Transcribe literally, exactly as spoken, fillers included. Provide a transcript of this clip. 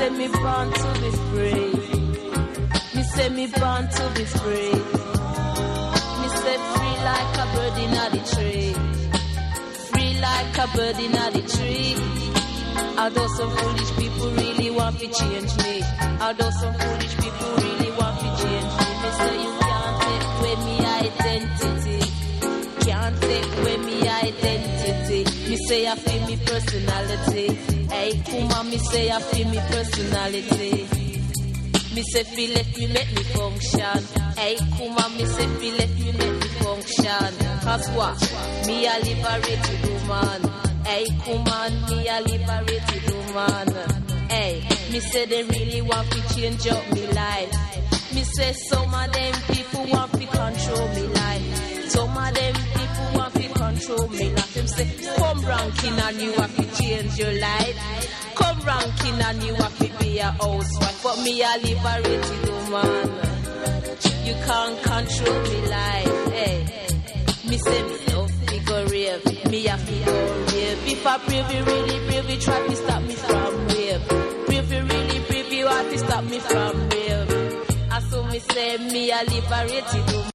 say me born to be free. Me say me born to be free. Me say free like a bird in the tree. Free like a bird in the tree. Although some foolish people really want to change me. Although some foolish people really want to change me. Me say you can't take away me identity. Can't take away me identity. Me say I feel me personality. Hey, Kuma, me say I feel me personality. Me say feel let me make me function. Hey, Kuma, me say feel let me make me function. Cause what? Me a liberated woman. Hey, Kuma, me a liberated woman. Hey, me say they really want to change up me life. Me say some of them people want to control me life. Some of them people want to control me life. Them say, come ranking and you have to change your life. Come ranking and you have to be a housewife. But me a liberated woman. You can't control me life. Hey, me say me love me go rave. Me have to go rave. If I brave you really brave, you try to stop me from rave. Brave you really brave, you have to stop me from rave. And so me say me a liberated woman.